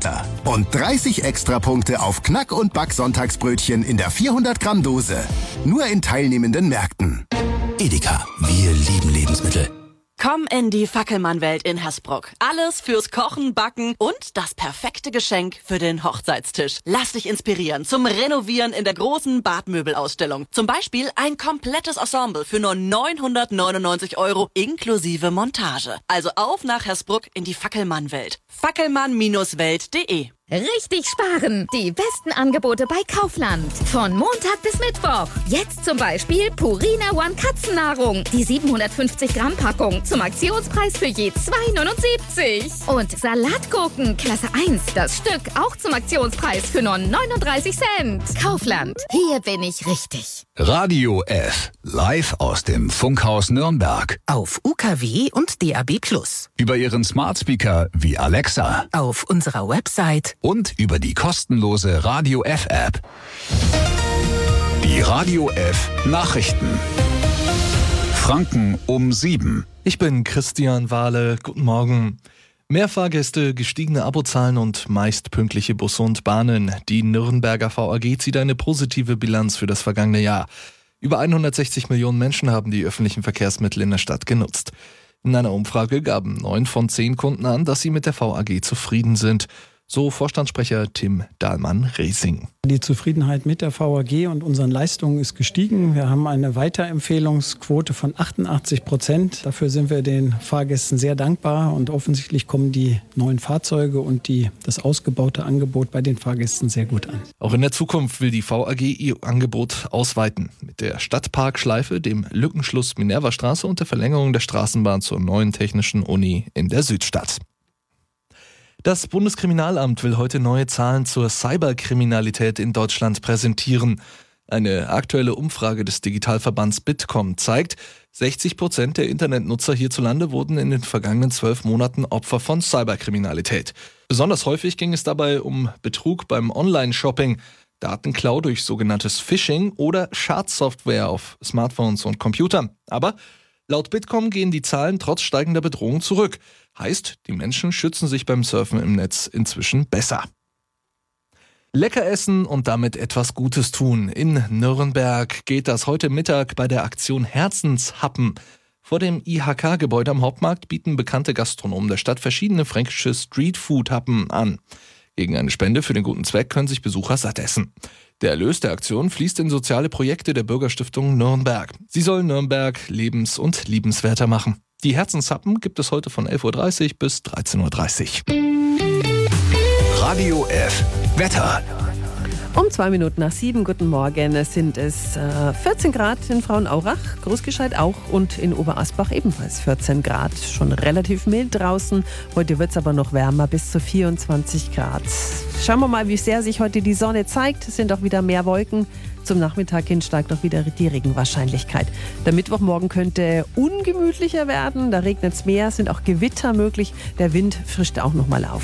Liter. Und 30 Extrapunkte auf Knack- und Back-Sonntagsbrötchen in der 400 Gramm Dose. Nur in teilnehmenden Märkten. Edeka, wir lieben Lebensmittel. Komm in die Fackelmann-Welt in Hersbruck. Alles fürs Kochen, Backen und das perfekte Geschenk für den Hochzeitstisch. Lass dich inspirieren zum Renovieren in der großen Badmöbelausstellung. Zum Beispiel ein komplettes Ensemble für nur 999 € inklusive Montage. Also auf nach Hersbruck in die Fackelmann-Welt. Fackelmann-welt.de. Richtig sparen! Die besten Angebote bei Kaufland. Von Montag bis Mittwoch. Jetzt zum Beispiel Purina One Katzennahrung. Die 750 Gramm Packung zum Aktionspreis für je 2,79. Und Salatgurken Klasse 1. Das Stück auch zum Aktionspreis für nur 39 Cent. Kaufland. Hier bin ich richtig. Radio F. Live aus dem Funkhaus Nürnberg. Auf UKW und DAB+. Über Ihren Smart Speaker wie Alexa. Auf unserer Website. Und über die kostenlose Radio F App. Die Radio F Nachrichten. Franken um 7. Ich bin Christian Wahle. Guten Morgen. Mehr Fahrgäste, gestiegene Abozahlen und meist pünktliche Busse und Bahnen. Die Nürnberger VAG zieht eine positive Bilanz für das vergangene Jahr. Über 160 Millionen Menschen haben die öffentlichen Verkehrsmittel in der Stadt genutzt. In einer Umfrage gaben 9 von 10 Kunden an, dass sie mit der VAG zufrieden sind. So Vorstandssprecher Tim Dahlmann-Resing. Die Zufriedenheit mit der VAG und unseren Leistungen ist gestiegen. Wir haben eine Weiterempfehlungsquote von 88%. Dafür sind wir den Fahrgästen sehr dankbar und offensichtlich kommen die neuen Fahrzeuge und das ausgebaute Angebot bei den Fahrgästen sehr gut an. Auch in der Zukunft will die VAG ihr Angebot ausweiten. Mit der Stadtparkschleife, dem Lückenschluss Minervastraße und der Verlängerung der Straßenbahn zur neuen Technischen Uni in der Südstadt. Das Bundeskriminalamt will heute neue Zahlen zur Cyberkriminalität in Deutschland präsentieren. Eine aktuelle Umfrage des Digitalverbands Bitkom zeigt, 60% der Internetnutzer hierzulande wurden in den vergangenen 12 Monaten Opfer von Cyberkriminalität. Besonders häufig ging es dabei um Betrug beim Online-Shopping, Datenklau durch sogenanntes Phishing oder Schadsoftware auf Smartphones und Computern. Aber laut Bitkom gehen die Zahlen trotz steigender Bedrohung zurück. Heißt, die Menschen schützen sich beim Surfen im Netz inzwischen besser. Lecker essen und damit etwas Gutes tun. In Nürnberg geht das heute Mittag bei der Aktion Herzenshappen. Vor dem IHK-Gebäude am Hauptmarkt bieten bekannte Gastronomen der Stadt verschiedene fränkische Streetfood-Happen an. Gegen eine Spende für den guten Zweck können sich Besucher satt essen. Der Erlös der Aktion fließt in soziale Projekte der Bürgerstiftung Nürnberg. Sie soll Nürnberg lebens- und liebenswerter machen. Die Herzenshappen gibt es heute von 11.30 Uhr bis 13.30 Uhr. Radio F Wetter. Um 2 Minuten nach 7, guten Morgen, sind es 14 Grad in Frauenaurach, Großgescheid auch und in Oberasbach ebenfalls 14 Grad. Schon relativ mild draußen, heute wird es aber noch wärmer, bis zu 24 Grad. Schauen wir mal, wie sehr sich heute die Sonne zeigt. Es sind auch wieder mehr Wolken. Zum Nachmittag hin steigt auch wieder die Regenwahrscheinlichkeit. Der Mittwochmorgen könnte ungemütlicher werden, da regnet es mehr, sind auch Gewitter möglich. Der Wind frischt auch nochmal auf.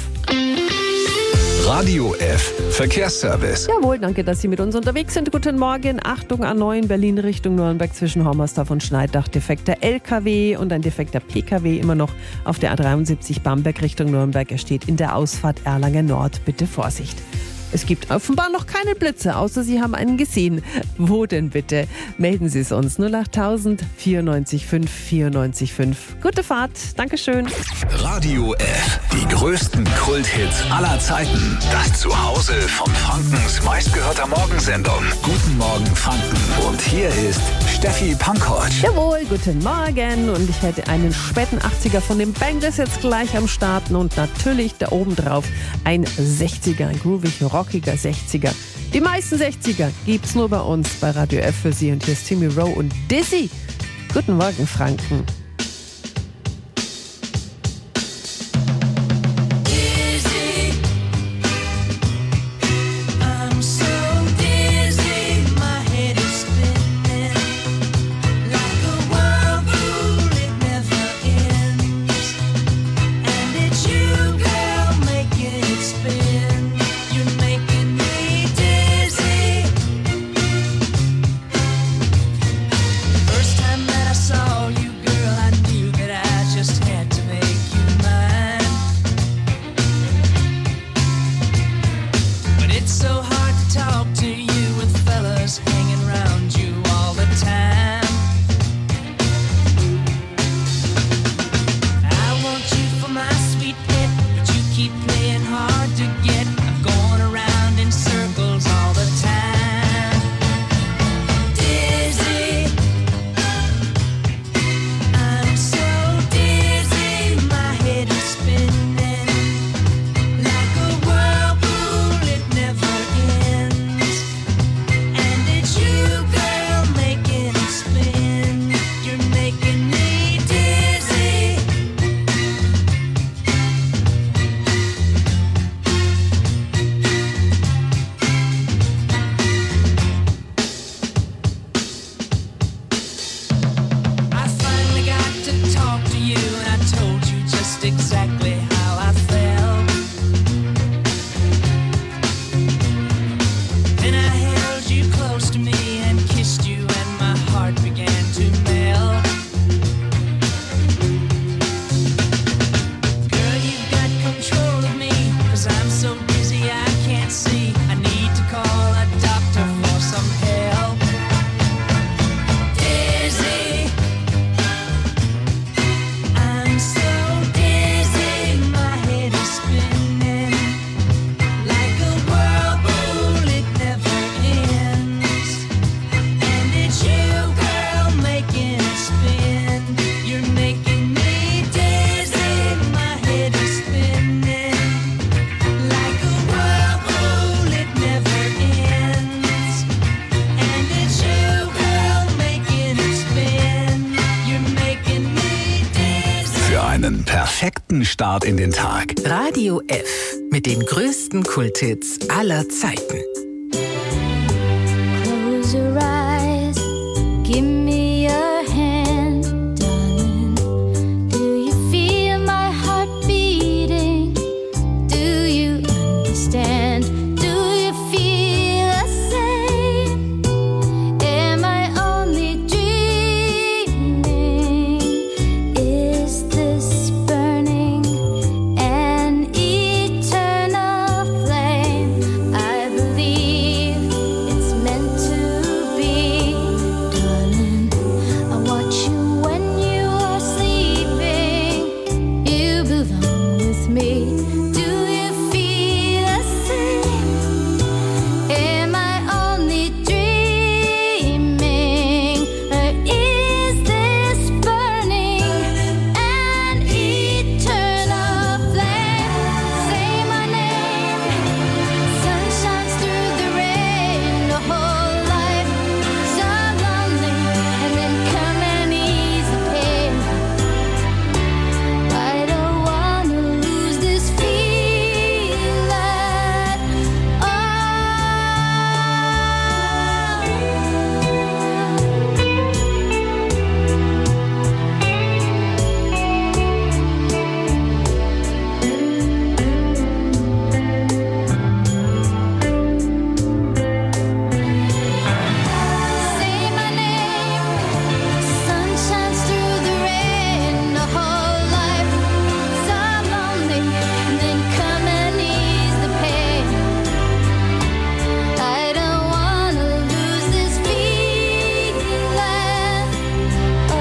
Radio F Verkehrsservice. Jawohl, danke, dass Sie mit uns unterwegs sind. Guten Morgen. Achtung, A9 Berlin Richtung Nürnberg zwischen Hommersdorf und Schneidach. Defekter LKW und ein defekter PKW immer noch auf der A73 Bamberg Richtung Nürnberg. Er steht in der Ausfahrt Erlangen Nord. Bitte Vorsicht. Es gibt offenbar noch keine Blitze, außer Sie haben einen gesehen. Wo denn bitte? Melden Sie es uns 08000 94 5 94 5. Gute Fahrt, Dankeschön. Radio F, die größten Kulthits aller Zeiten. Das Zuhause von Frankens meistgehörter Morgensendung. Guten Morgen Franken. Und hier ist Steffi Pankovic. Jawohl, guten Morgen. Und ich hätte einen späten 80er von den Bangles jetzt gleich am Starten. Und natürlich da oben drauf ein 60er, ein groovig rockiger 60er. Die meisten 60er gibt's nur bei uns bei Radio F für Sie. Und hier ist Timmy Rowe und Dizzy. Guten Morgen Franken. First time that I saw you, girl, einen perfekten Start in den Tag. Radio F mit den größten Kulthits aller Zeiten. Close your eyes, give me your hand, darling. Do you feel my heart beating? Do you understand? Do you feel the same? Am I only dreaming? Is this burning an eternal flame? I believe it's meant to be, darling. I watch you when you are sleeping. You belong with me. Do you feel the same? Am I only dreaming? Or is this burning an eternal flame? Say my name. Sun shines through the rain. The whole life so lonely, and then come and ease the pain. I don't wanna lose this feeling. Oh. Say my name. Sun shines through the rain. The whole life so lonely, and then come and ease the pain. I don't wanna lose this feeling. Oh.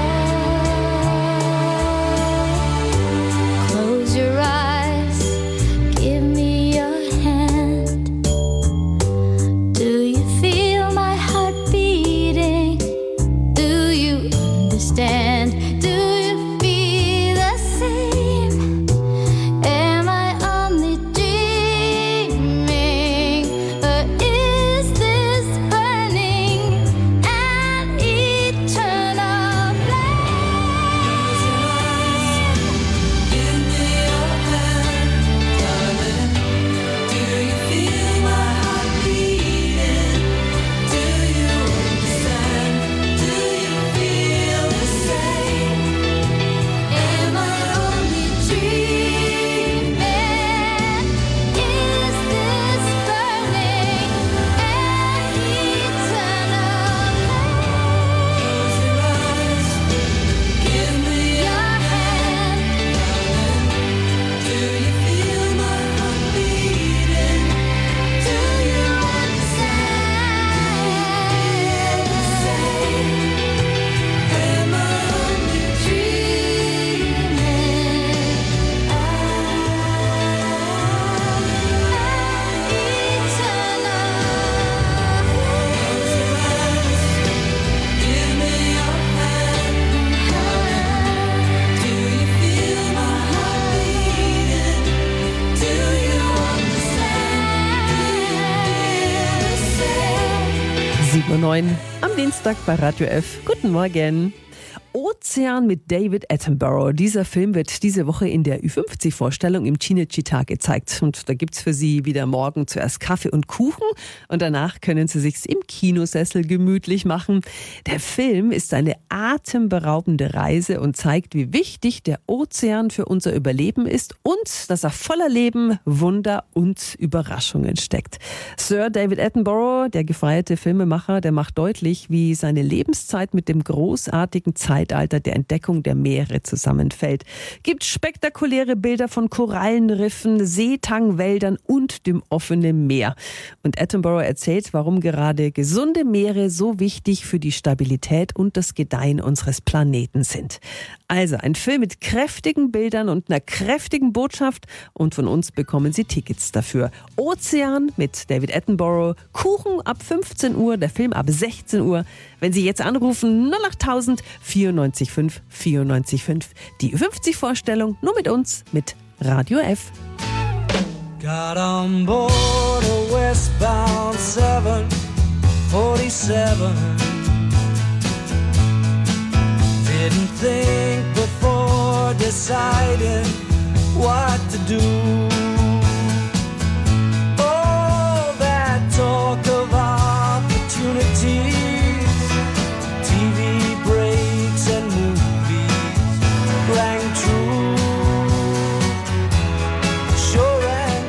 Close your eyes, give me your hand. Do you feel my heart beating? Do you understand? Do you feel the same? Am I only dreaming? Or is this burning an eternal flame? Give me your hand, darling. Do you feel my heart beating? Do you understand? Do you feel the same? Am I only dreaming? Is this burning an eternal flame? Give me your hand. Do you feel my heart beating? Do you understand the same? Am I only dreaming? Give me your hand. Do you feel my heart beating? Do you understand? 7:09 am Dienstag bei Radio F. Guten Morgen. Ozean mit David Attenborough. Dieser Film wird diese Woche in der Ü50-Vorstellung im Cinecittà gezeigt. Und da gibt's für Sie wieder morgen zuerst Kaffee und Kuchen und danach können Sie sich's im Kinosessel gemütlich machen. Der Film ist eine atemberaubende Reise und zeigt, wie wichtig der Ozean für unser Überleben ist und dass er voller Leben, Wunder und Überraschungen steckt. Sir David Attenborough, der gefeierte Filmemacher, der macht deutlich, wie seine Lebenszeit mit dem großartigen Zeitalter der Entdeckung der Meere zusammenfällt. Gibt spektakuläre Bilder von Korallenriffen, Seetangwäldern und dem offenen Meer. Und Attenborough erzählt, warum gerade gesunde Meere so wichtig für die Stabilität und das Gedeihen unseres Planeten sind. Also ein Film mit kräftigen Bildern und einer kräftigen Botschaft und von uns bekommen Sie Tickets dafür. Ozean mit David Attenborough, Kuchen ab 15 Uhr, der Film ab 16 Uhr. Wenn Sie jetzt anrufen, 08000 94.5 94.5. Die 50-Vorstellung nur mit uns, mit Radio F. Got on board a westbound 747. Didn't think before deciding. deciding what to do. All that talk of opportunities, TV breaks and movies rang true, sure and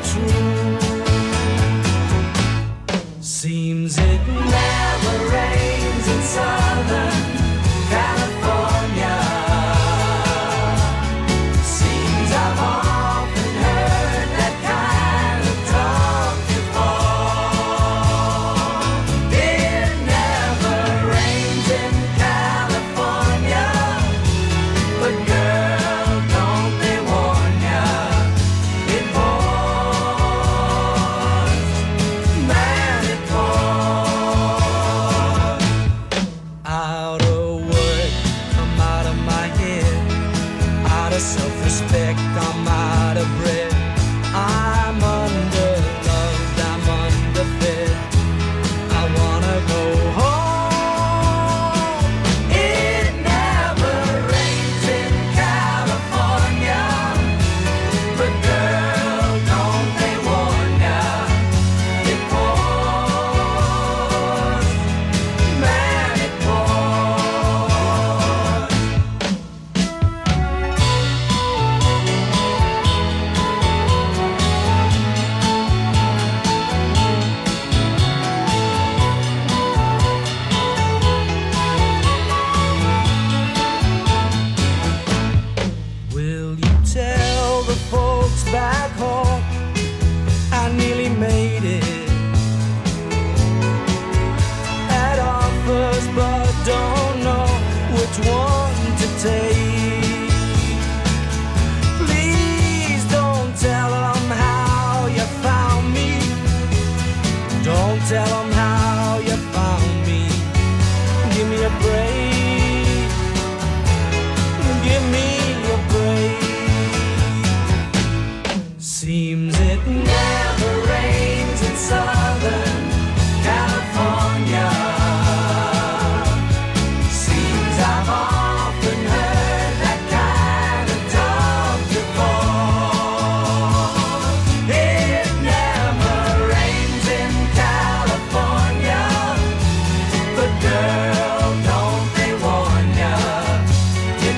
true. Seems it never rains in Southern California. Seems I've often heard that kind of talk before. It never rains in California, but girl, don't they warn ya? It pours, man, it pours. Out of work, I'm out of my head. Out of self-respect, I'm out of breath. I'm underloved, I'm underfed. I wanna go home. It never rains in California, but girl, don't they warn ya? It pours, man, it pours. Will you tell the folks back home I nearly made it? Had offers but don't know which one to take. Please don't tell them how you found me. Don't tell them how you found me. Give me a break. Give me a break. Seems it never rains in Southern California. Seems I've often heard that kind of talk before. It never rains in California, but girl, don't they warn ya? It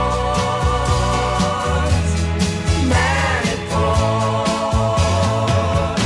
pours, man, it pours.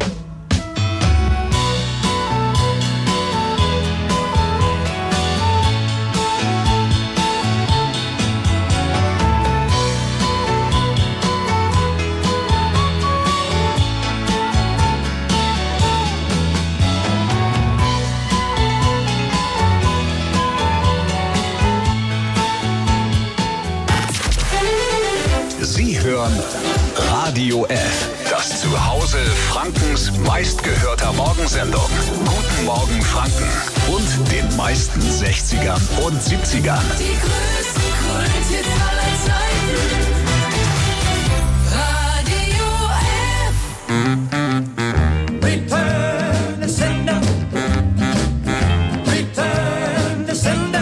Sie hören Radio F, das Zuhause Frankens meistgehörter Morgensendung. Guten Morgen Franken und den meisten 60ern und 70ern. Die größten Kulthits aller Zeiten. Radio F. Return the sender. Return the sender.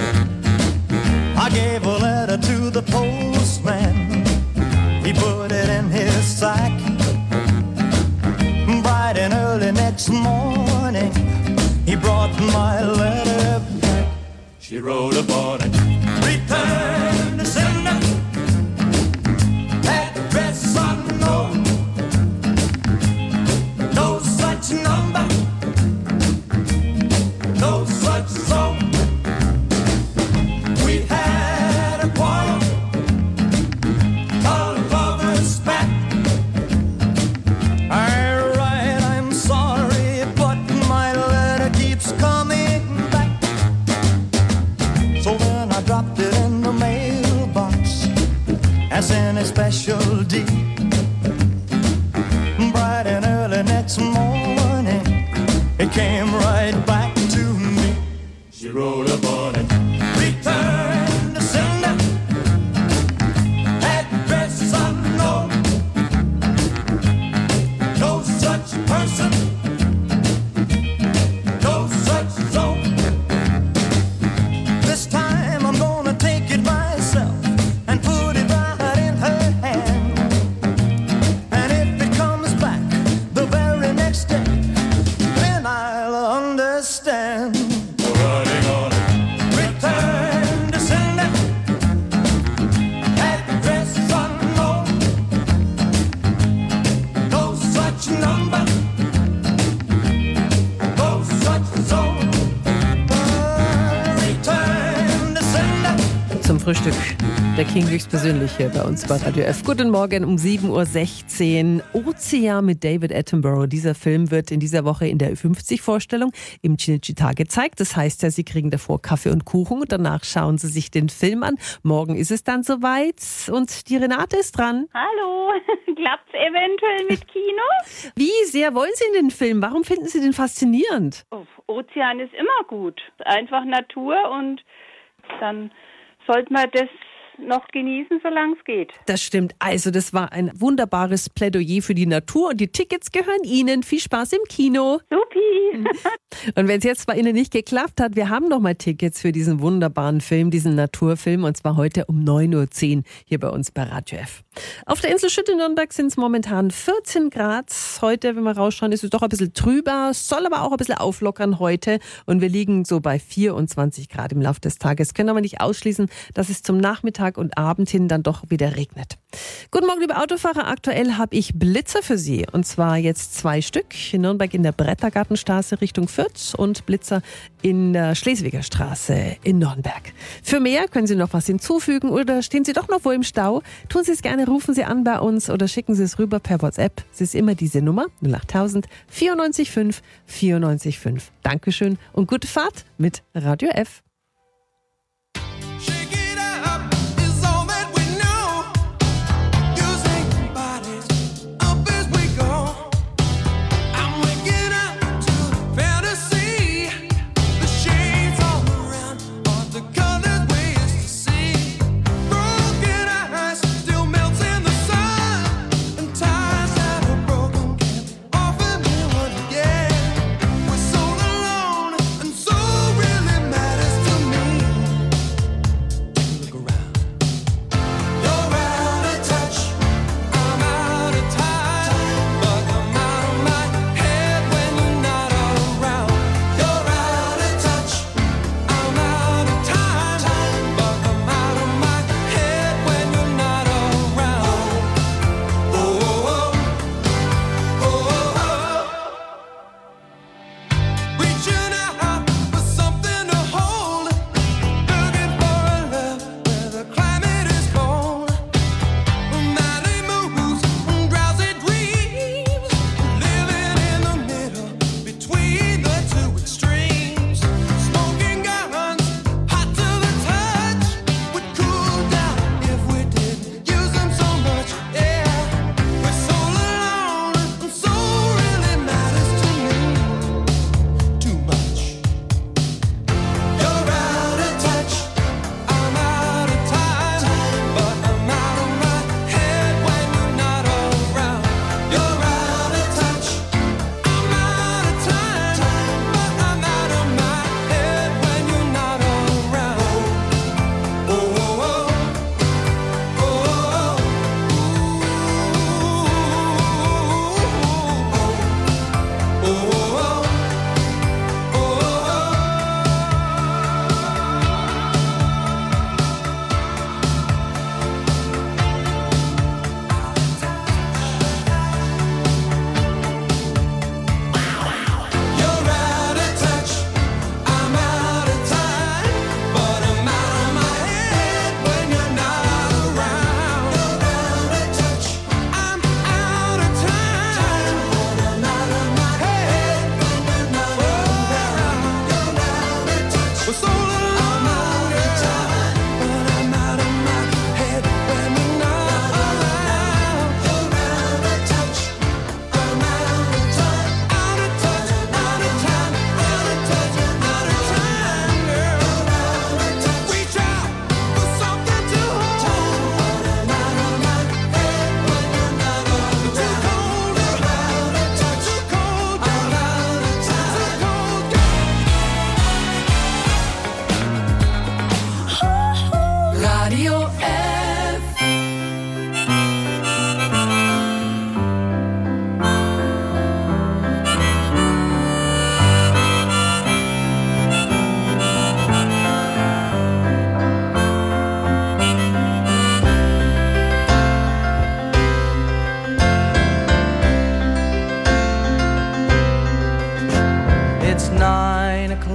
I gave a letter to the postman. He put it in his sack. Bright and early next morning, he brought my letter back. She wrote upon it, return the sender. Address unknown. No such number. No such zone. We had a quarrel. A lover's spat. Alright, I'm sorry, but my letter keeps coming back. So then I dropped it in the mailbox as in a special deed. Bright and early next morning, it came right back to me. She wrote upon it, return the sender. Address unknown. No such person. No such zone. This time I'm gonna take it myself and put it right number. Oh, such a soul. Return to sender. Zum Frühstück der King höchstpersönlich hier bei uns bei Radio F. Guten Morgen um 7.16 Uhr. Ozean mit David Attenborough. Dieser Film wird in dieser Woche in der Ü50-Vorstellung im Cinecittà gezeigt. Das heißt ja, Sie kriegen davor Kaffee und Kuchen und danach schauen Sie sich den Film an. Morgen ist es dann soweit und die Renate ist dran. Hallo, klappt's eventuell mit Kino? Wie sehr wollen Sie den Film? Warum finden Sie den faszinierend? Oh, Ozean ist immer gut. Einfach Natur und dann sollte man das noch genießen, solange es geht. Das stimmt. Also das war ein wunderbares Plädoyer für die Natur und die Tickets gehören Ihnen. Viel Spaß im Kino. Supi. Und wenn es jetzt bei Ihnen nicht geklappt hat, wir haben noch mal Tickets für diesen wunderbaren Film, diesen Naturfilm, und zwar heute um 9.10 Uhr hier bei uns bei Radio F. Auf der Insel Schütt in Nürnberg sind es momentan 14 Grad. Heute, wenn wir rausschauen, ist es doch ein bisschen trüber, soll aber auch ein bisschen auflockern heute. Und wir liegen so bei 24 Grad im Laufe des Tages. Können aber nicht ausschließen, dass es zum Nachmittag und Abend hin dann doch wieder regnet. Guten Morgen, liebe Autofahrer. Aktuell habe ich Blitzer für Sie. Und zwar jetzt 2 Stück. In Nürnberg in der Brettergartenstraße Richtung Fürth und Blitzer in der Schleswiger Straße in Nürnberg. Für mehr können Sie noch was hinzufügen oder stehen Sie doch noch wo im Stau? Tun Sie es gerne, rufen Sie an bei uns oder schicken Sie es rüber per WhatsApp. Es ist immer diese Nummer 08000 94 5 94 5. Dankeschön und gute Fahrt mit Radio F. We're so alone and so really matters.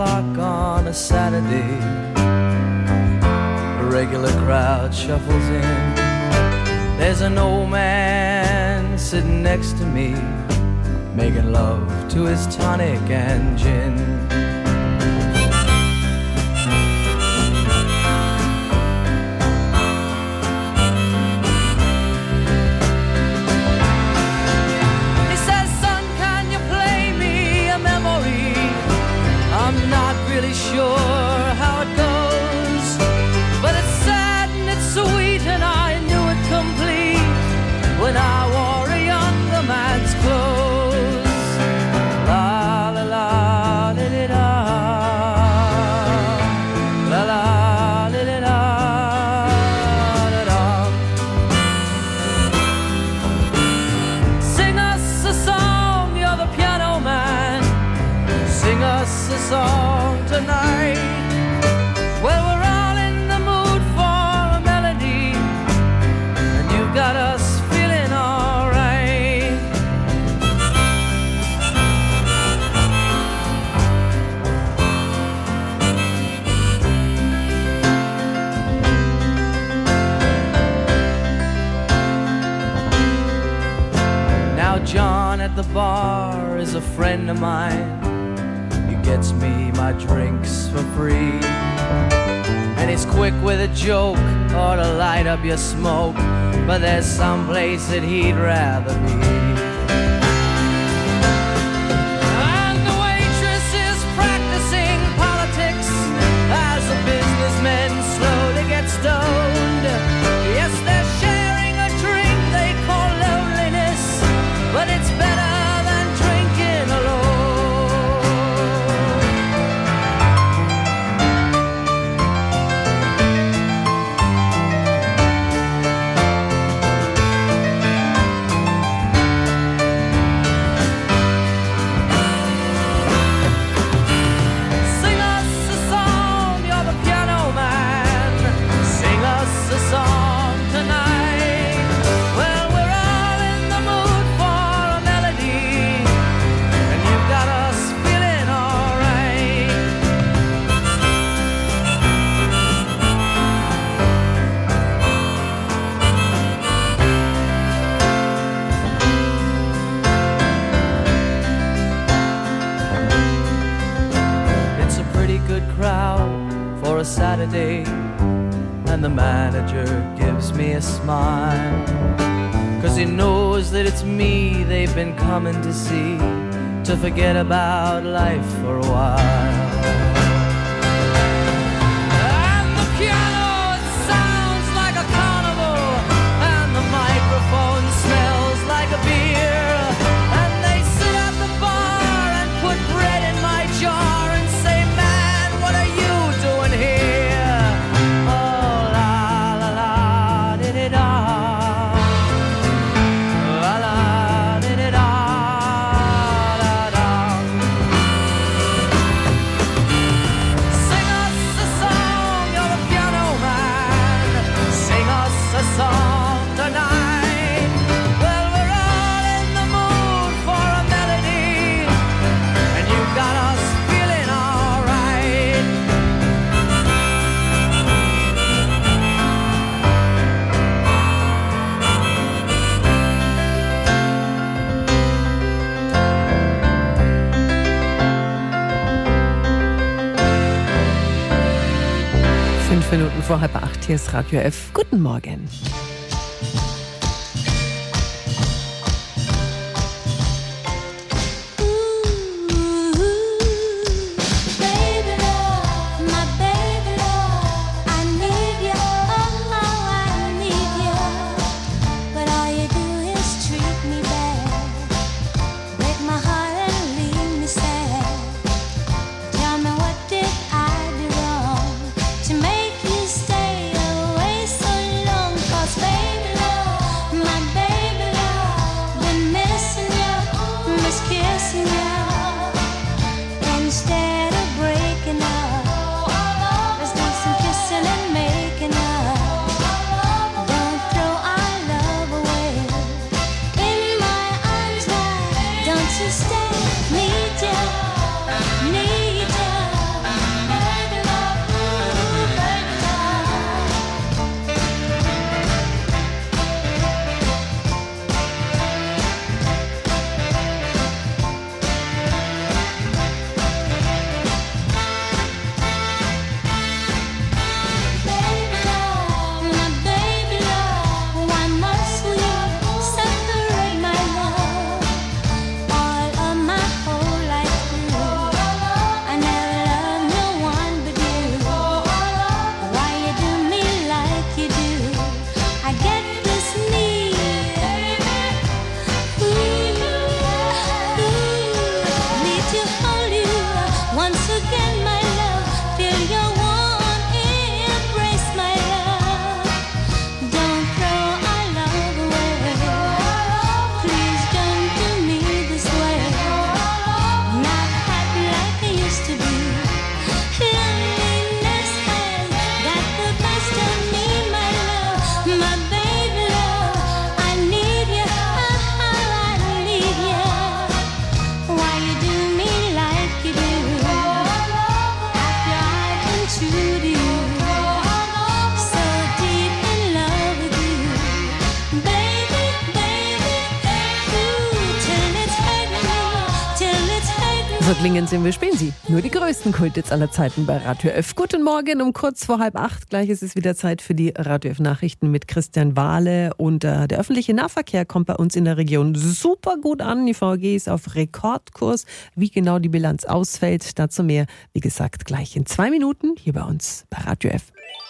o'clock on a Saturday. A regular crowd shuffles in. There's an old man sitting next to me, making love to his tonic and gin. He says, son, can you play me a memory? I'm not really sure how it goes, but it's sad and it's sweet and I knew it complete when I wore a younger man's clothes. La la la li li da, la la li li da da da. Sing us a song, you're the piano man. Sing us a song tonight. Well, we're all in the mood for a melody, and you've got us feeling alright. Now John at the bar is a friend of mine. He gets me my drinks for free, and he's quick with a joke or to light up your smoke, but there's some place that he'd rather be. And the waitress is practicing politics as the businessmen slowly get stoned. Yes, they're sharing a drink they call loneliness, but it's better than drinking alone. Sing us a song, you're the piano man. Sing us a song tonight. Well, we're all in the mood for a melody, and you've got us feeling alright. It's a pretty good crowd for a Saturday, and the manager gives me a smile, 'cause he knows that it's me they've been coming to see, to forget about life for a while. And the piano, it sounds like a carnival, and the microphone smells like a beer, and they sit at the bar and put bread in my jar and say, man, what are you doing here? Oh, la la la di di da, la la di di da da da. Sing us a song, you're the piano man. Sing us a song tonight. Well, we're all in the mood for a melody, and you've got us feeling alright. Fünf Minuten vor 7:30, hier ist Radio F. Guten Morgen. Baby love, my baby love, I need you, oh I need you, but all you do is treat me bad, break my heart and leave me sad. Tell me, what did I do wrong to make you stay away so long? 'Cause baby love, my baby love, been missing you, miss kissing you. Instead of breaking up, let's do some kissing and making up. Don't throw our love away. In my arms, why don't you stay? Need you, need you. Rücklingen sind wir, spielen Sie. Nur die größten Kulthits aller Zeiten bei Radio F. Guten Morgen um kurz vor 7:30. Gleich ist es wieder Zeit für die Radio F Nachrichten mit Christian Wahle. Und der öffentliche Nahverkehr kommt bei uns in der Region super gut an. Die VAG ist auf Rekordkurs. Wie genau die Bilanz ausfällt, dazu mehr, wie gesagt, gleich in 2 Minuten hier bei uns bei Radio F.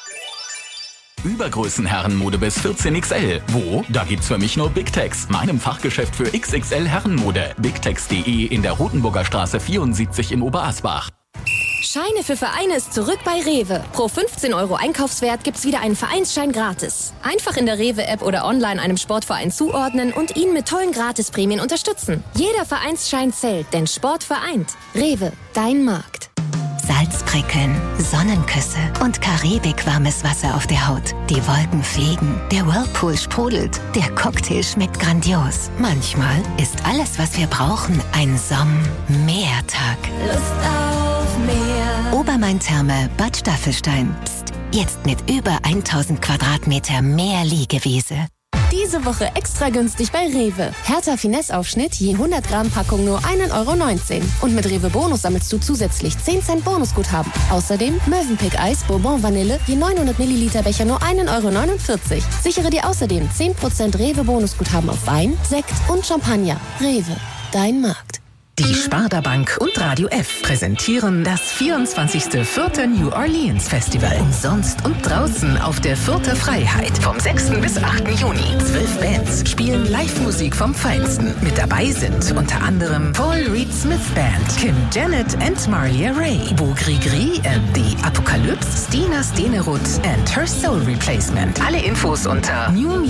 Übergrößen-Herrenmode bis 14XL. Wo? Da gibt's für mich nur Big Tex, meinem Fachgeschäft für XXL Herrenmode. BigTex.de in der Rotenburger Straße 74 in Oberasbach. Scheine für Vereine ist zurück bei Rewe. Pro 15 € Einkaufswert gibt's wieder einen Vereinsschein gratis. Einfach in der Rewe-App oder online einem Sportverein zuordnen und ihn mit tollen Gratisprämien unterstützen. Jeder Vereinsschein zählt, denn Sport vereint. Rewe, dein Markt. Salzprickeln, Sonnenküsse und karibikwarmes Wasser auf der Haut. Die Wolken fliegen, der Whirlpool sprudelt, der Cocktail schmeckt grandios. Manchmal ist alles, was wir brauchen, ein Sommertag. Lust auf mehr. Obermain-Therme Bad Staffelstein. Psst, jetzt mit über 1000 Quadratmeter mehr Liegewiese. Diese Woche extra günstig bei Rewe. Hertha Finesse-Aufschnitt je 100 Gramm Packung nur 1,19 €. Und mit Rewe Bonus sammelst du zusätzlich 10 Cent Bonusguthaben. Außerdem Mövenpick Eis Bourbon Vanille je 900 Milliliter Becher nur 1,49 €. Sichere dir außerdem 10% Rewe Bonusguthaben auf Wein, Sekt und Champagner. Rewe, dein Markt. Die Sparda Bank und Radio F präsentieren das 24. Fürther New Orleans Festival. Umsonst und draußen auf der Fürther Freiheit. Vom 6. bis 8. Juni. 12 Bands spielen Live-Musik vom Feinsten. Mit dabei sind unter anderem Paul Reed Smith Band, Kim Janet and Maria Ray, Bo Grigri and the Apocalypse, Stina Stenerud and Her Soul Replacement. Alle Infos unter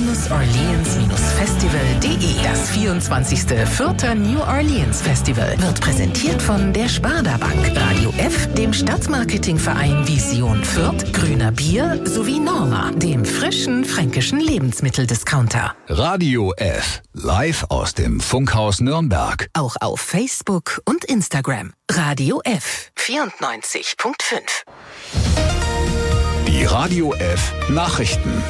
new-orleans-festival.de. Das 24. Fürther New Orleans Festival wird präsentiert von der Sparda Bank, Radio F, dem Stadtmarketingverein Vision Fürth, Grüner Bier sowie Norma, dem frischen fränkischen Lebensmitteldiscounter. Radio F, live aus dem Funkhaus Nürnberg. Auch auf Facebook und Instagram. Radio F 94.5. Die Radio F Nachrichten.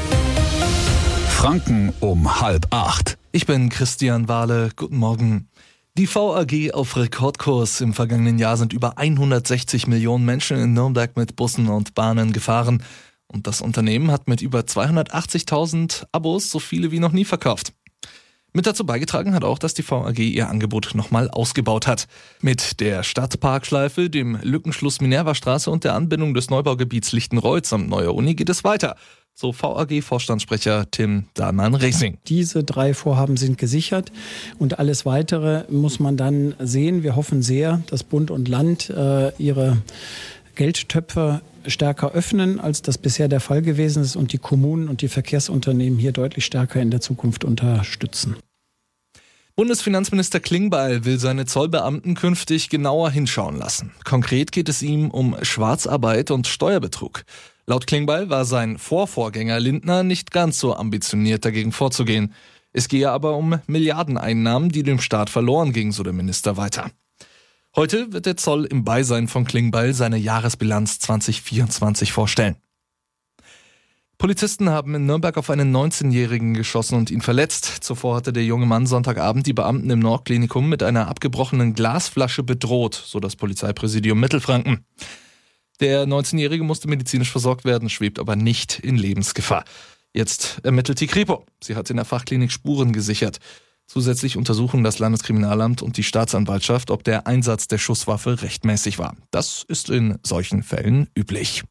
Franken um 7:30. Ich bin Christian Wahle. Guten Morgen. Die VAG auf Rekordkurs. Im vergangenen Jahr sind über 160 Millionen Menschen in Nürnberg mit Bussen und Bahnen gefahren. Und das Unternehmen hat mit über 280.000 Abos so viele wie noch nie verkauft. Mit dazu beigetragen hat auch, dass die VAG ihr Angebot nochmal ausgebaut hat. Mit der Stadtparkschleife, dem Lückenschluss Minervastraße und der Anbindung des Neubaugebiets Lichtenreuth samt Neuer Uni geht es weiter. So VAG-Vorstandssprecher Tim Dahlmann-Racing. Diese 3 Vorhaben sind gesichert und alles Weitere muss man dann sehen. Wir hoffen sehr, dass Bund und Land ihre Geldtöpfe stärker öffnen, als das bisher der Fall gewesen ist und die Kommunen und die Verkehrsunternehmen hier deutlich stärker in der Zukunft unterstützen. Bundesfinanzminister Klingbeil will seine Zollbeamten künftig genauer hinschauen lassen. Konkret geht es ihm um Schwarzarbeit und Steuerbetrug. Laut Klingbeil war sein Vorvorgänger Lindner nicht ganz so ambitioniert, dagegen vorzugehen. Es gehe aber um Milliardeneinnahmen, die dem Staat verloren gingen, so der Minister weiter. Heute wird der Zoll im Beisein von Klingbeil seine Jahresbilanz 2024 vorstellen. Polizisten haben in Nürnberg auf einen 19-Jährigen geschossen und ihn verletzt. Zuvor hatte der junge Mann Sonntagabend die Beamten im Nordklinikum mit einer abgebrochenen Glasflasche bedroht, so das Polizeipräsidium Mittelfranken. Der 19-Jährige musste medizinisch versorgt werden, schwebt aber nicht in Lebensgefahr. Jetzt ermittelt die Kripo. Sie hat in der Fachklinik Spuren gesichert. Zusätzlich untersuchen das Landeskriminalamt und die Staatsanwaltschaft, ob der Einsatz der Schusswaffe rechtmäßig war. Das ist in solchen Fällen üblich.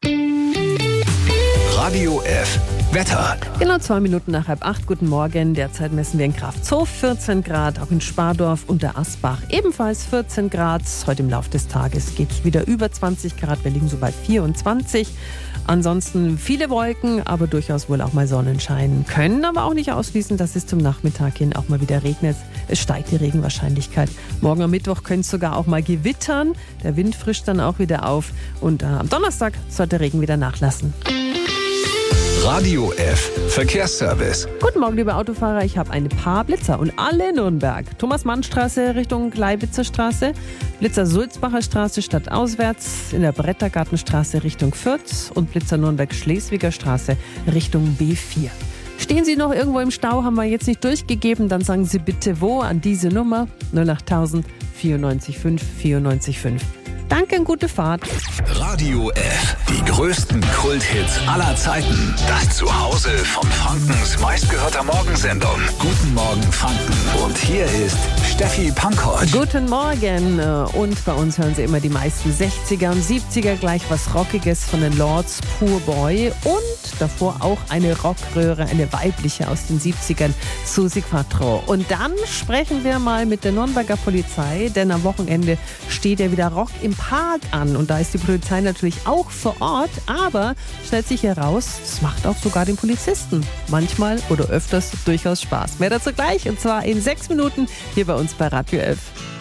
Radio F Wetter. Genau 2 Minuten nach 7:30. Guten Morgen. Derzeit messen wir in Kraftshof 14 Grad, auch in Spardorf und der Asbach ebenfalls 14 Grad. Heute im Laufe des Tages geht es wieder über 20 Grad. Wir liegen so bei 24. Ansonsten viele Wolken, aber durchaus wohl auch mal Sonnenschein. Können aber auch nicht ausschließen, dass es zum Nachmittag hin auch mal wieder regnet. Es steigt die Regenwahrscheinlichkeit. Morgen am Mittwoch könnte es sogar auch mal gewittern. Der Wind frischt dann auch wieder auf. Und am Donnerstag sollte der Regen wieder nachlassen. Radio F Verkehrsservice. Guten Morgen, liebe Autofahrer. Ich habe ein paar Blitzer und alle in Nürnberg. Thomas-Mann-Straße Richtung Gleiwitzer Straße, Blitzer Sulzbacher Straße stadtauswärts, in der Brettergartenstraße Richtung Fürth und Blitzer Nürnberg-Schleswiger Straße Richtung B4. Stehen Sie noch irgendwo im Stau, haben wir jetzt nicht durchgegeben, dann sagen Sie bitte wo an diese Nummer 08000 94.5 94.5. Danke und gute Fahrt. Radio F. Die größten Kulthits aller Zeiten. Das Zuhause von Frankens meistgehörter Morgensendung. Guten Morgen Franken. Und hier ist Steffi Pankow. Guten Morgen. Und bei uns hören Sie immer die meisten 60er und 70er. Gleich was Rockiges von den Lords, Poor Boy. Und davor auch eine Rockröhre, eine weibliche aus den 70ern, Susi Quattro. Und dann sprechen wir mal mit der Nürnberger Polizei, denn am Wochenende steht ja wieder Rock im Park an. Und da ist die Polizei natürlich auch vor Ort, aber stellt sich heraus, das macht auch sogar den Polizisten manchmal oder öfters durchaus Spaß. Mehr dazu gleich, und zwar in 6 Minuten hier bei uns bei Radio F.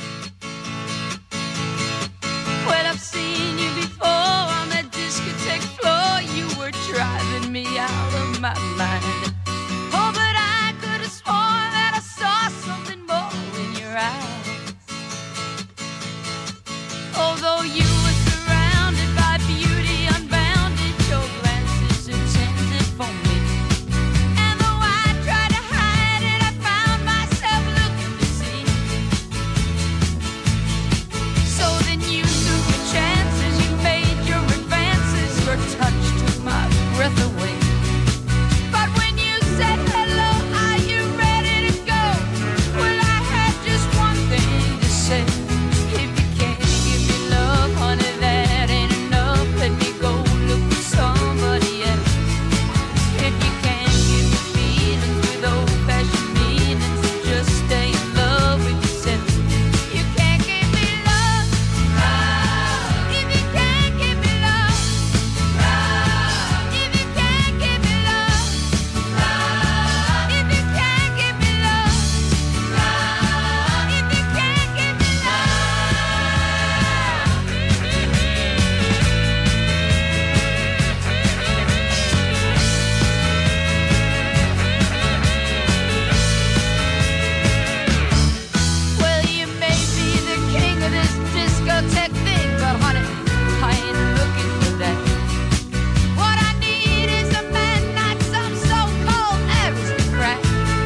Well, I've seen you before on that discotheque floor. You were driving me out of my mind. Oh, but I could have sworn that I saw something more in your eyes. Although you were surrounded by beauty unbounded, your glances intended for me. And though I tried to hide it, I found myself looking to see. So then you took your chances, you made your advances, your touch took my breath away. But when you said hello, are you ready to go? Well, I had just one thing to say. If you can't give me love, honey, that ain't enough. Let me go look for somebody else. If you can't give me feelings with old-fashioned meanings, just stay in love with yourself. You can't give me love, if you can't give me love, if you can't give me love, if you can't give me love, if you can't give me Well, you may be the king of this discotheque thing, but honey, I ain't looking for that. What I need is a man, not some so-called aristocrat.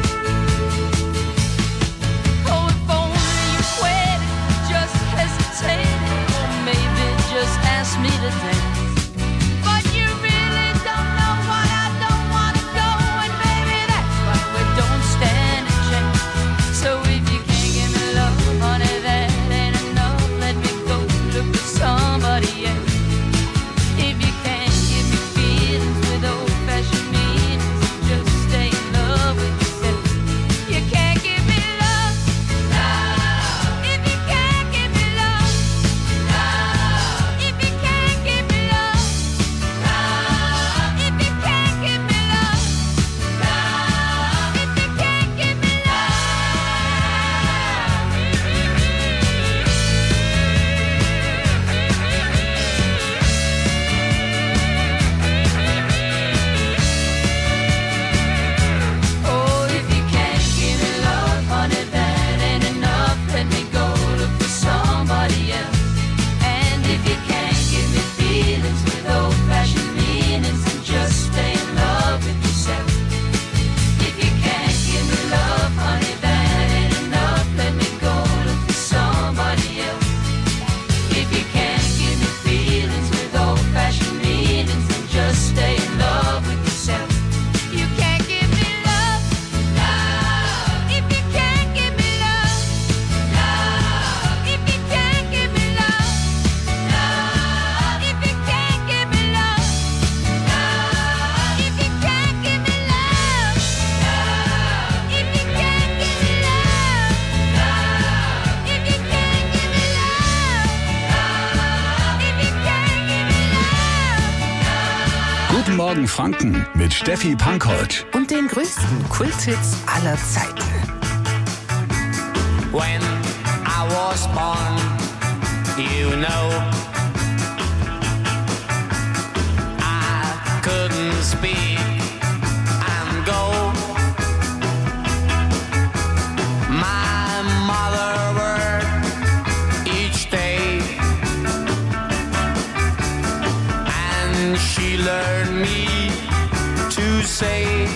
Oh, if only you waited, just hesitated, or maybe just asked me to dance. But you really don't know what I don't want to go, and baby, that's why we don't stand a chance. So if you can't give me love, honey, that ain't enough. Let me go look for somebody else. If you can't give me feelings with old-fashioned meanings, just stay in love with yourself. You can't give me love, if you can't give me love, if you can't give me love, if you can't give me love, if you can't give me Oh, if you can't give me love, honey, that ain't enough. Let me go look for somebody else. And if you can't give me feelings with old-fashioned meanings, then just stay in love with yourself. If you can't give me love, honey, that ain't enough. Let me go look for somebody else. If you can't give me feelings with old-fashioned meanings, then just stay in love with yourself. You can't give me love, if you can't give me love, if you can't give me love, if you can't give me love, if you can't give me love, if you can't give me love, if you can't give me love, if you can't give me love. Guten Morgen Franken mit Steffi Pankow. Und den größten Kulthits aller Zeiten. When I was born, you know, I couldn't speak and go. My mother worked each day, and she learned me to say,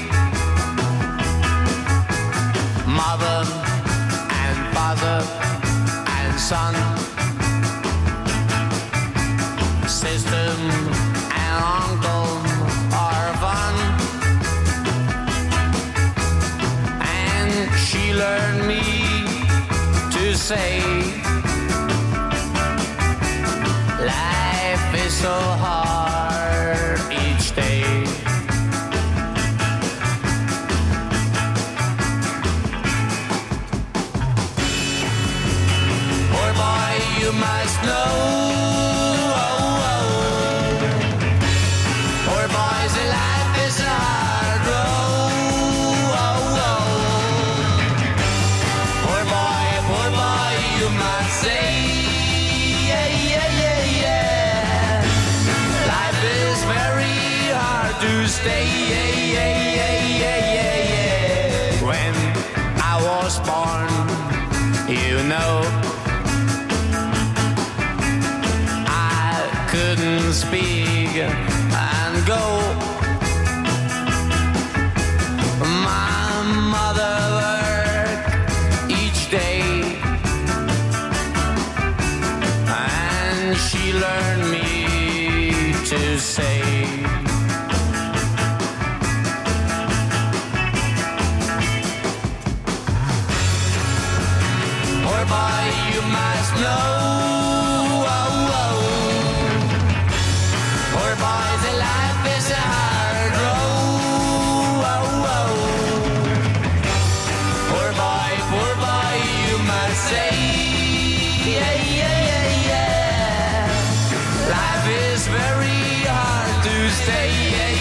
mother and father and son. say. Life is so hard each day. Boy, boy, you must know. Poor boys, life is a hard road. Poor boy, you must say. Life is very hard to stay. When I was born, you know, I couldn't speak and go. My mother worked each day, and she learned me to say. Poor boy, you must know. Poor boys, life is a hard road. Poor boy, you must say. Life is very hard to stay.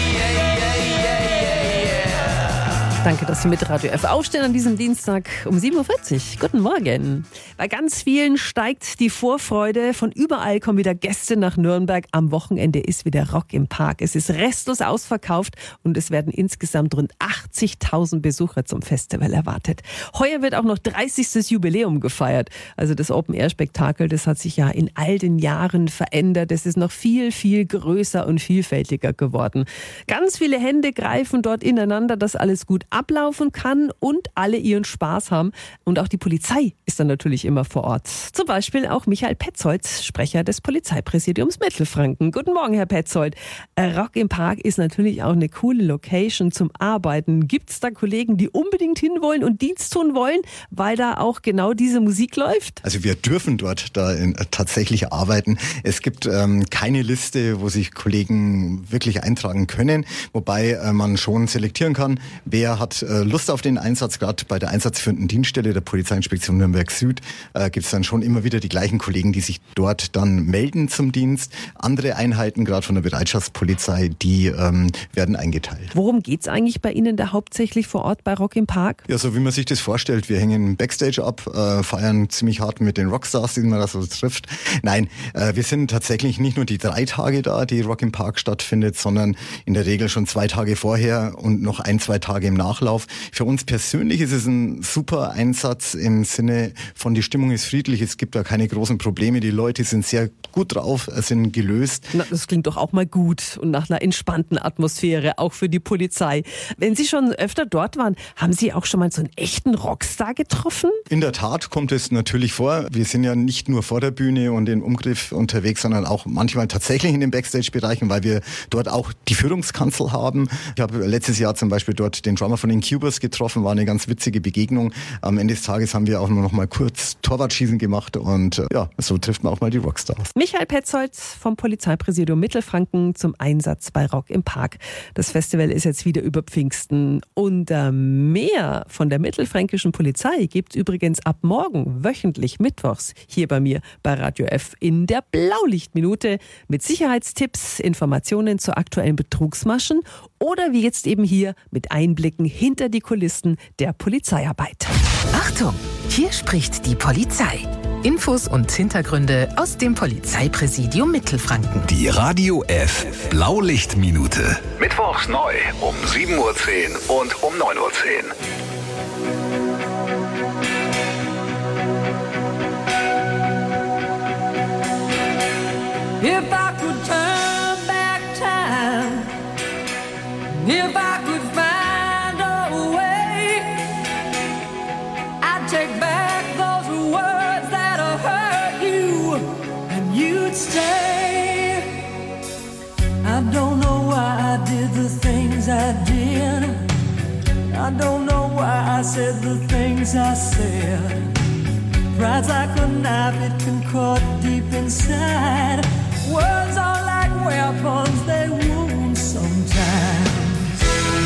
Danke, dass Sie mit Radio F aufstehen an diesem Dienstag um 7.40 Uhr. Guten Morgen. Bei ganz vielen steigt die Vorfreude. Von überall kommen wieder Gäste nach Nürnberg. Am Wochenende ist wieder Rock im Park. Es ist restlos ausverkauft und es werden insgesamt rund 80.000 Besucher zum Festival erwartet. Heuer wird auch noch 30. Jubiläum gefeiert. Also das Open-Air-Spektakel, das hat sich ja in all den Jahren verändert. Es ist noch viel, viel größer und vielfältiger geworden. Ganz viele Hände greifen dort ineinander, dass alles gut ablaufen kann und alle ihren Spaß haben. Und auch die Polizei ist dann natürlich immer vor Ort. Zum Beispiel auch Michael Petzold, Sprecher des Polizeipräsidiums Mittelfranken. Guten Morgen, Herr Petzold. Rock im Park ist natürlich auch eine coole Location zum Arbeiten. Gibt es da Kollegen, die unbedingt hinwollen und Dienst tun wollen, weil da auch genau diese Musik läuft? Also wir dürfen dort tatsächlich arbeiten. Es gibt keine Liste, wo sich Kollegen wirklich eintragen können, wobei man schon selektieren kann, wer hat Lust auf den Einsatz. Gerade bei der einsatzführenden Dienststelle der Polizeiinspektion Nürnberg Süd gibt es dann schon immer wieder die gleichen Kollegen, die sich dort dann melden zum Dienst. Andere Einheiten, gerade von der Bereitschaftspolizei, die werden eingeteilt. Worum geht's eigentlich bei Ihnen da hauptsächlich vor Ort bei Rock im Park? Ja, so wie man sich das vorstellt. Wir hängen Backstage ab, feiern ziemlich hart mit den Rockstars, die man da so trifft. Nein, wir sind tatsächlich nicht nur die 3 Tage da, die Rock im Park stattfindet, sondern in der Regel schon 2 Tage vorher und noch 1-2 Tage im Nachlauf. Für uns persönlich ist es ein super Einsatz im Sinne von, die Stimmung ist friedlich, es gibt da keine großen Probleme, die Leute sind sehr gut drauf, sind gelöst. Na, das klingt doch auch mal gut und nach einer entspannten Atmosphäre, auch für die Polizei. Wenn Sie schon öfter dort waren, haben Sie auch schon mal so einen echten Rockstar getroffen? In der Tat kommt es natürlich vor. Wir sind ja nicht nur vor der Bühne und im Umgriff unterwegs, sondern auch manchmal tatsächlich in den Backstage-Bereichen, weil wir dort auch die Führungskanzel haben. Ich habe letztes Jahr zum Beispiel dort den Drummer von den Cubers getroffen, war eine ganz witzige Begegnung. Am Ende des Tages haben wir auch nur noch mal kurz Torwartschießen gemacht und ja, so trifft man auch mal die Rockstars. Michael Petzold vom Polizeipräsidium Mittelfranken zum Einsatz bei Rock im Park. Das Festival ist jetzt wieder über Pfingsten und mehr von der mittelfränkischen Polizei gibt es übrigens ab morgen wöchentlich mittwochs hier bei mir bei Radio F in der Blaulichtminute mit Sicherheitstipps, Informationen zu aktuellen Betrugsmaschen oder wie jetzt eben hier mit Einblicken hinter die Kulissen der Polizeiarbeit. Achtung, hier spricht die Polizei. Infos und Hintergründe aus dem Polizeipräsidium Mittelfranken. Die Radio F Blaulichtminute. Mittwochs neu um 7.10 Uhr und um 9.10 Uhr. If I could turn back time, if I could find a way, I'd take back those words that hurt you, and you'd stay. I don't know why I did the things I did. I don't know why I said the things I said. Pride's like a knife, it can cut deep inside. Words are like weapons, they wound sometimes.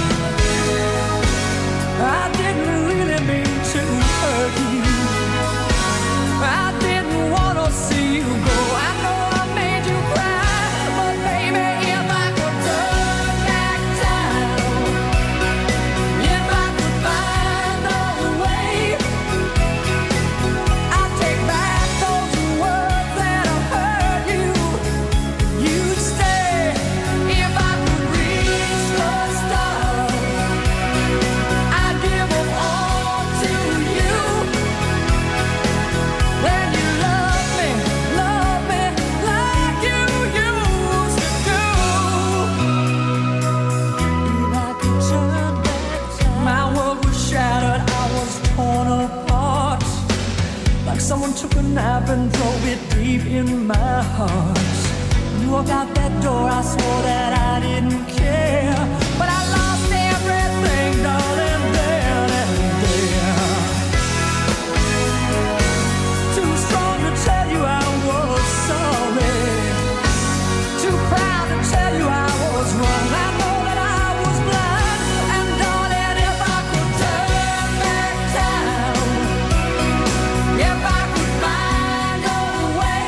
I didn't really mean to hurt you. I didn't want to see you go. I know I made you cry, but baby, if I could turn back time, if I could find a way, I'd take back those words that have hurt you. You'd stay if I could reach the stars. I'd give them all to you. Then you love me like you used to do. If I could turn back time, my world was shattered, I was torn apart. Like someone took a knife and drove it deep in my heart. When you walked out that door, I swore that I didn't care. But I lost everything, darling, then and there. Too strong to tell you I was sorry. Too proud to tell you I was wrong. I know that I was blind. And darling, if I could turn back time, if I could find a way,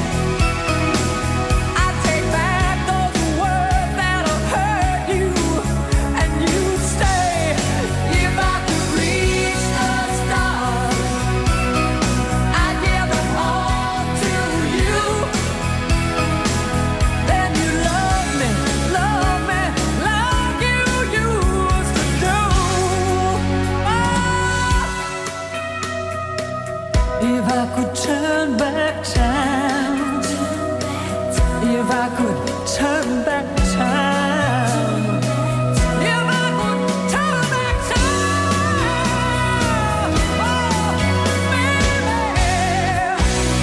I'd take back those words that have hurt you, and you'd stay if I could reach the stars. I'd give them all to you. Then you love me like you used to do. If I could turn back time, if I could turn back time, if I could turn back time, oh, baby.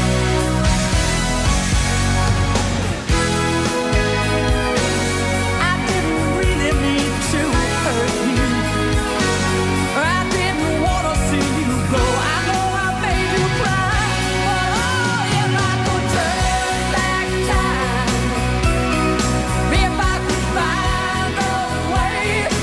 I didn't really mean to hurt you. I didn't want to see you go. I know I made you cry, but oh, if I could turn back time, if I could find a way,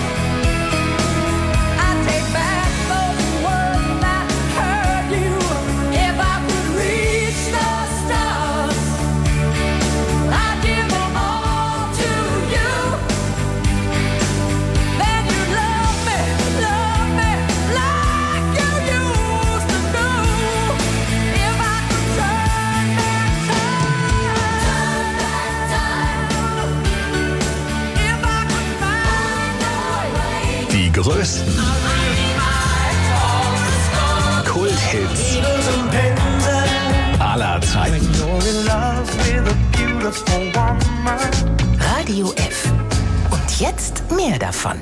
I'd take back those words that hurt you. If I could reach the stars, I'd give them all to you. Then you love me like you used to do. If I could turn back time, if I could find a way. Die größten Kulthits aller Zeiten. Radio F. Und jetzt mehr davon.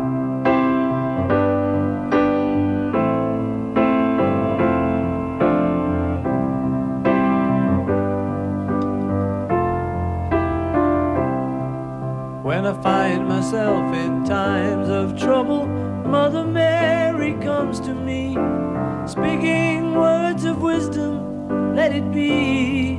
When I find myself in times of trouble, Mother Mary comes to me, speaking words of wisdom, let it be.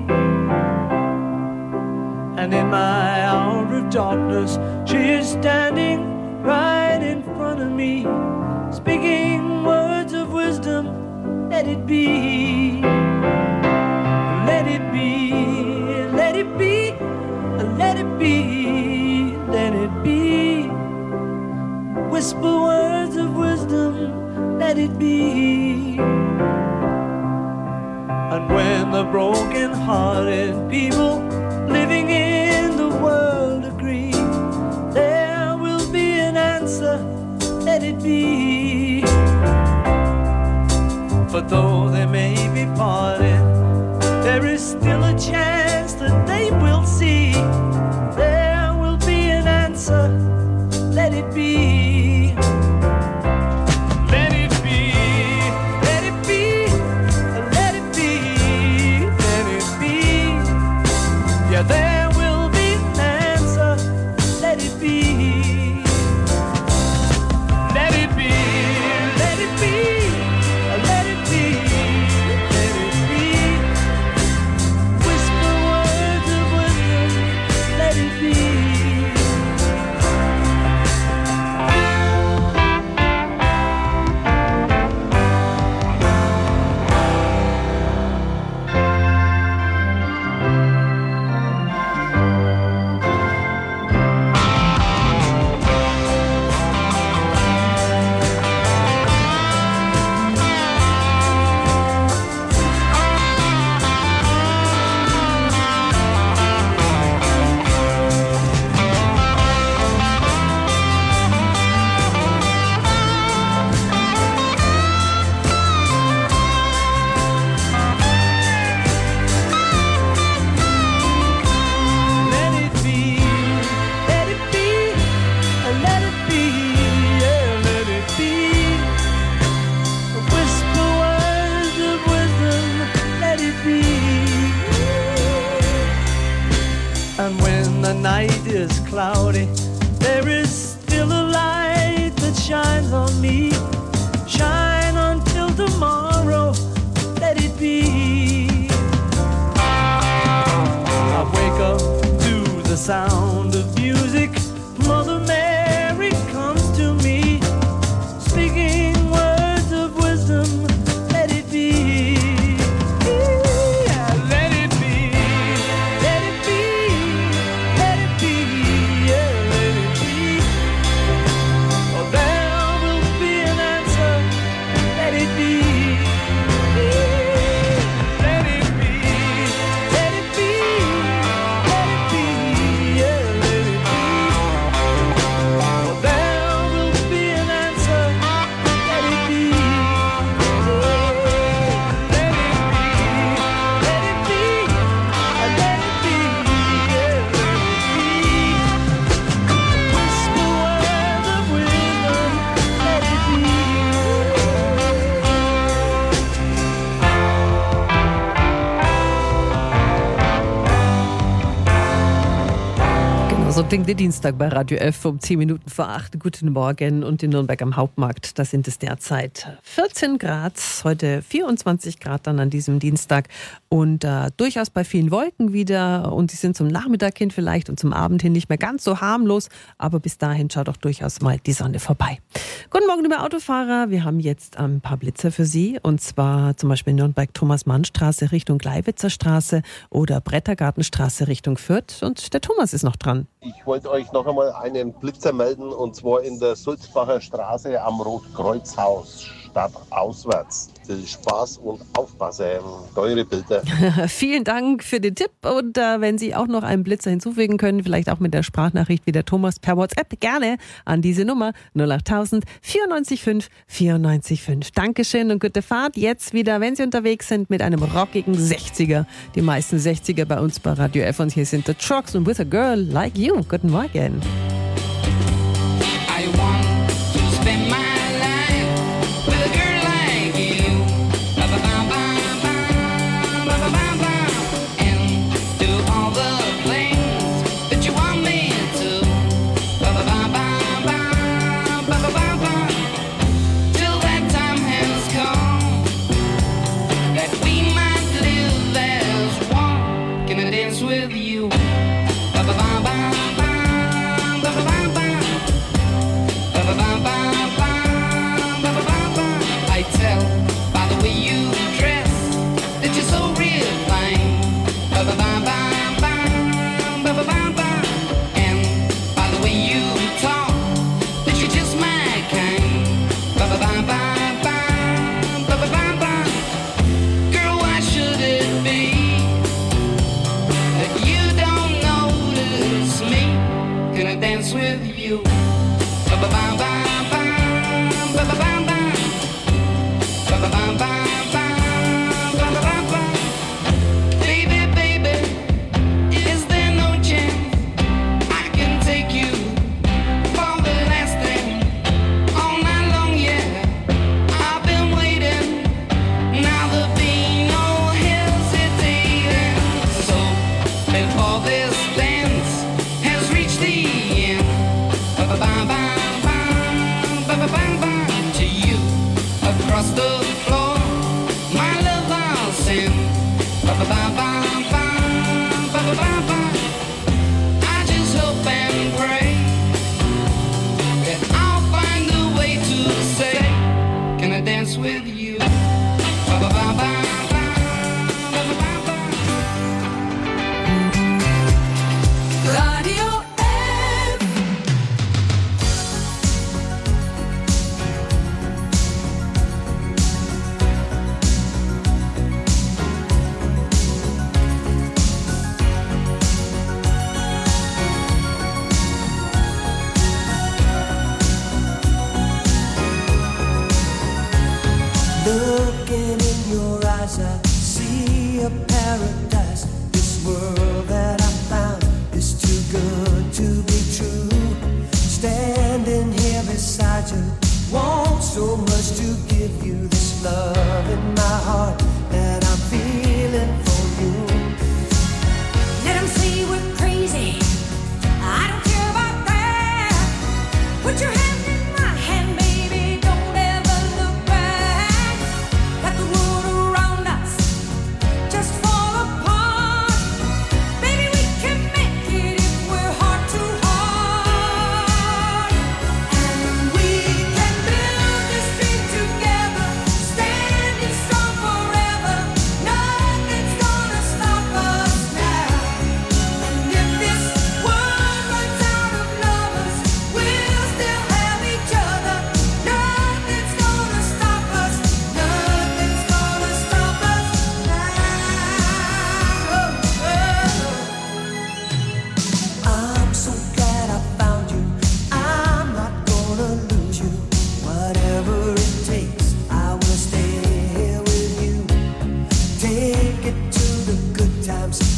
And in my hour of darkness, she is standing right in front of me, speaking words of wisdom, let it be. Let it be, let it be, let it be, let it be. Whisper words of wisdom, let it be. And when the broken-hearted people living in the world agree, there will be an answer, let it be. For though they may be parted, there is still a chance that they will see. There will be an answer, let it be. Let it be, let it be, let it be, let it be. Yeah, there will be an answer, let it be. Let it be, let it be, let it be, let it the night is cloudy, there is still a light that shines on me. Shine until tomorrow, let it be. I wake up to the sound of music. Mother Mary comes to me, speaking words of wisdom. Let it be. Yeah, let it be. Let it be. Let it be. Yeah, let it be. Oh, there will be an answer. Let it be. Let it be. Let it be. Let it be. Yeah, let it be. Oh, there will be an answer. Let it be. Let it be. Let it be. Let it be. Yeah, let it be. Whisper words of wisdom. Let it be. Genau, so klingt der Dienstag bei Radio F um 10 Minuten vor 8. Guten Morgen. Und in Nürnberg am Hauptmarkt, da sind es derzeit 14 Grad, heute 24 Grad dann an diesem Dienstag und durchaus bei vielen Wolken wieder und die sind zum Nachmittag hin vielleicht und zum Abend hin nicht mehr ganz so harmlos, aber bis dahin schaut auch durchaus mal die Sonne vorbei. Guten Morgen, liebe Autofahrer, wir haben jetzt ein paar Blitzer für Sie und zwar zum Beispiel in Nürnberg Thomas-Mann-Straße Richtung Gleiwitzer Straße oder Brettergartenstraße Richtung Fürth und der Thomas ist noch dran. Ich wollte euch noch einmal einen Blitzer melden und zwar in der Sulzbacher Straße am Rotkreuzhaus, stadtauswärts. Viel Spaß und aufpassen, teure Bilder. Vielen Dank für den Tipp und wenn Sie auch noch einen Blitzer hinzufügen können, vielleicht auch mit der Sprachnachricht wie der Thomas per WhatsApp, gerne an diese Nummer 08000 94 5 94 5. Dankeschön und gute Fahrt. Jetzt wieder, wenn Sie unterwegs sind, mit einem rockigen 60er. Die meisten 60er bei uns bei Radio F und hier sind The Trucks und With a Girl Like You. Guten Morgen. I want to spend my life with a girl like you. Ba-ba-ba-ba-ba, and do all the things that you want me to. Ba-ba-ba-ba-ba, till that time has come that we might live as one. Can I dance with you? Ba-ba-ba-ba. I tell by the way you dress that you're so real fine. And by the way you talk that you're just my kind. Girl, why should it be that you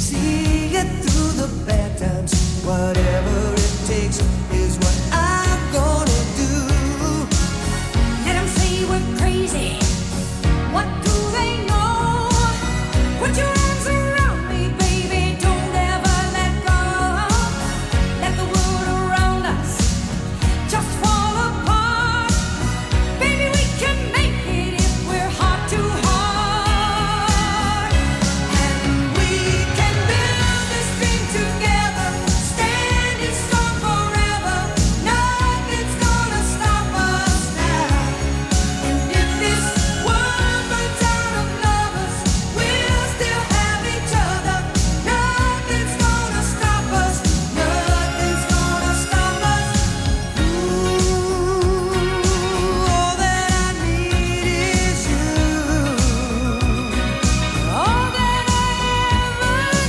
See it through the bad times. Whatever it takes is what I'm gonna do. Let 'em say we're crazy. What do they know? Put your arms around me, baby. Don't ever let go. Let the world around us just fall apart. Baby, we can make it if we're heart to heart. And we can build this dream together. Standing strong forever. Nothing's gonna stop us now. And if this world runs out of lovers, we'll still have each other. Nothing's gonna stop us. Nothing's gonna stop us. Ooh, all that I need is you. All that I ever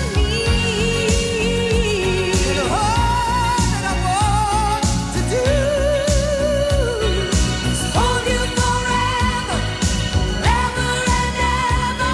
need. All that I want to do is hold you forever, forever and ever.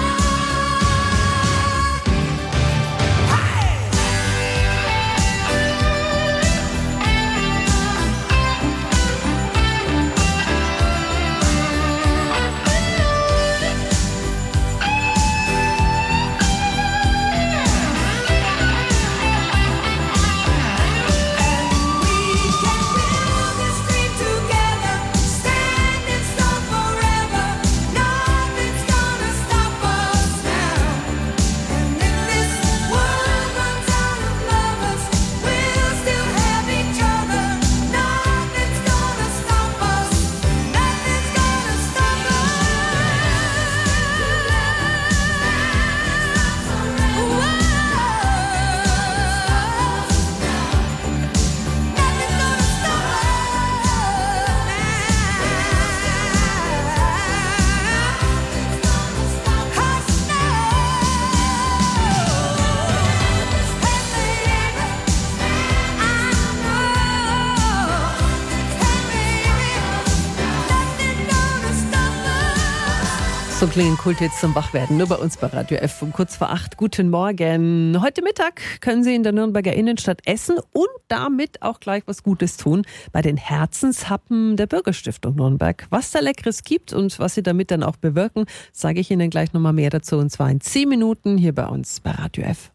So klingen Kulthits zum Wachwerden, nur bei uns bei Radio F um kurz vor 8. Guten Morgen. Heute Mittag können Sie in der Nürnberger Innenstadt essen und damit auch gleich was Gutes tun bei den Herzenshappen der Bürgerstiftung Nürnberg. Was da Leckeres gibt und was Sie damit dann auch bewirken, sage ich Ihnen gleich nochmal mehr dazu, und zwar in 10 Minuten hier bei uns bei Radio F.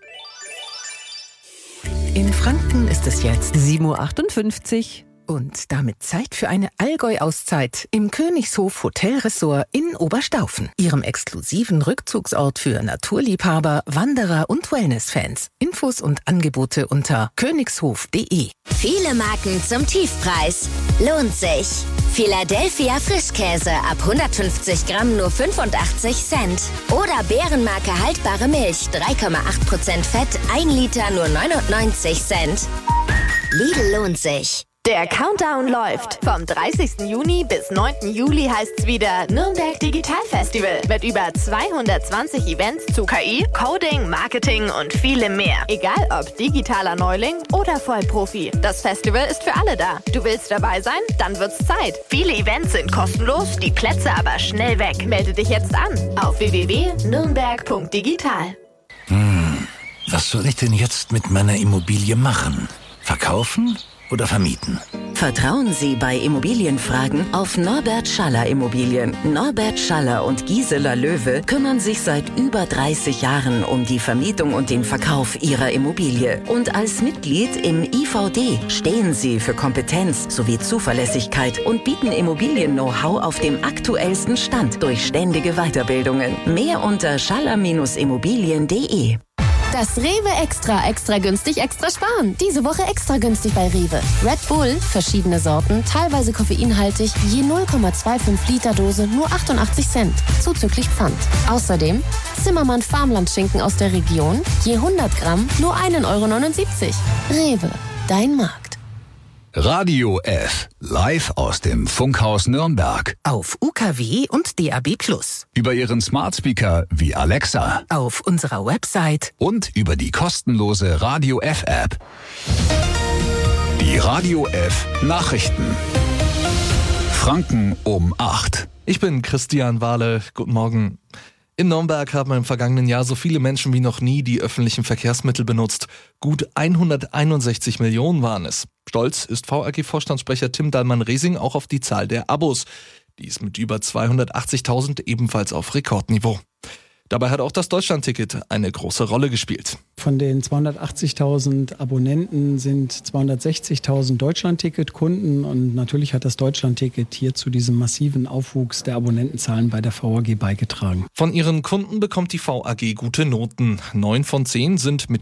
In Franken ist es jetzt 7:58 Uhr. Und damit Zeit für eine Allgäu-Auszeit im Königshof Hotel Ressort in Oberstaufen, Ihrem exklusiven Rückzugsort für Naturliebhaber, Wanderer und Wellness-Fans. Infos und Angebote unter königshof.de. Viele Marken zum Tiefpreis. Lohnt sich. Philadelphia Frischkäse ab 150 Gramm nur 85 Cent. Oder Bärenmarke haltbare Milch, 3,8% Fett, 1 Liter nur 99 Cent. Lidl lohnt sich. Der Countdown läuft. Vom 30. Juni bis 9. Juli heißt's wieder Nürnberg Digital Festival mit über 220 Events zu KI, Coding, Marketing und vielem mehr. Egal ob digitaler Neuling oder Vollprofi. Das Festival ist für alle da. Du willst dabei sein? Dann wird's Zeit. Viele Events sind kostenlos, die Plätze aber schnell weg. Melde dich jetzt an auf www.nürnberg.digital. Was soll ich denn jetzt mit meiner Immobilie machen? Verkaufen oder vermieten? Vertrauen Sie bei Immobilienfragen auf Norbert Schaller Immobilien. Norbert Schaller und Gisela Löwe kümmern sich seit über 30 Jahren um die Vermietung und den Verkauf Ihrer Immobilie. Und als Mitglied im IVD stehen Sie für Kompetenz sowie Zuverlässigkeit und bieten Immobilien-Know-how auf dem aktuellsten Stand durch ständige Weiterbildungen. Mehr unter schaller-immobilien.de. Das Rewe extra günstig, extra sparen. Diese Woche extra günstig bei Rewe. Red Bull, verschiedene Sorten, teilweise koffeinhaltig, je 0,25 Liter Dose, nur 88 Cent, zuzüglich Pfand. Außerdem Zimmermann Farmlandschinken aus der Region, je 100 Gramm, nur 1,79 €. Rewe, dein Markt. Radio F, live aus dem Funkhaus Nürnberg. Auf UKW und DAB+. Über Ihren Smart Speaker wie Alexa. Auf unserer Website. Und über die kostenlose Radio F App. Die Radio F Nachrichten. Franken um 8. Ich bin Christian Wahle. Guten Morgen. In Nürnberg haben im vergangenen Jahr so viele Menschen wie noch nie die öffentlichen Verkehrsmittel benutzt. Gut 161 Millionen waren es. Stolz ist VAG-Vorstandssprecher Tim Dallmann-Resing auch auf die Zahl der Abos. Die ist mit über 280.000 ebenfalls auf Rekordniveau. Dabei hat auch das Deutschlandticket eine große Rolle gespielt. Von den 280.000 Abonnenten sind 260.000 Deutschlandticket-Kunden und natürlich hat das Deutschlandticket hier zu diesem massiven Aufwuchs der Abonnentenzahlen bei der VAG beigetragen. Von ihren Kunden bekommt die VAG gute Noten. 9 von 10 sind mit